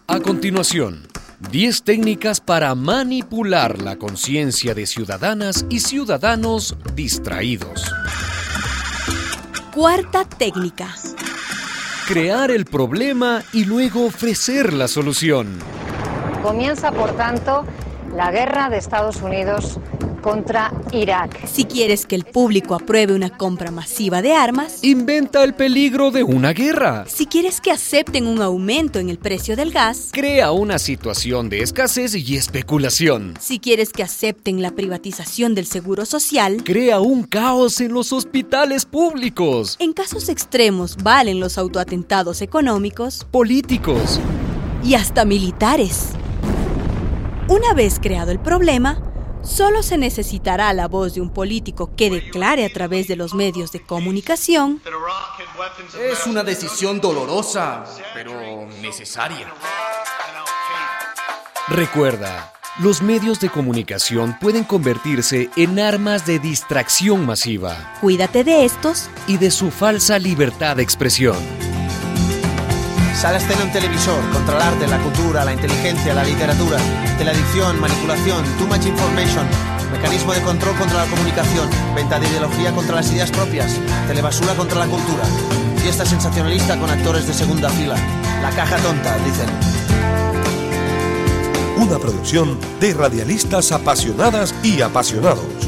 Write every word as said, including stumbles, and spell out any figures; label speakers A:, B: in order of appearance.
A: A continuación, diez técnicas para manipular la conciencia de ciudadanas y ciudadanos distraídos.
B: Cuarta técnica.
A: Crear el problema y luego ofrecer la solución.
C: Comienza, por tanto, la guerra de Estados Unidos contra Irak.
B: Si quieres que el público apruebe una compra masiva de armas,
A: inventa el peligro de una guerra.
B: Si quieres que acepten un aumento en el precio del gas,
A: crea una situación de escasez y especulación.
B: Si quieres que acepten la privatización del seguro social,
A: crea un caos en los hospitales públicos.
B: En casos extremos valen los autoatentados económicos,
A: políticos
B: y hasta militares. Una vez creado el problema, solo se necesitará la voz de un político que declare a través de los medios de comunicación:
D: es una decisión dolorosa, pero necesaria.
A: Recuerda, los medios de comunicación pueden convertirse en armas de distracción masiva.
B: Cuídate de estos
A: y de su falsa libertad de expresión.
E: Sala escena en televisor, controlar de la cultura, la inteligencia, la literatura, de la adicción, manipulación, too much information, mecanismo de control contra la comunicación, venta de ideología contra las ideas propias, telebasura contra la cultura, fiesta sensacionalista con actores de segunda fila, la caja tonta, dicen.
F: Una producción de radialistas apasionadas y apasionados.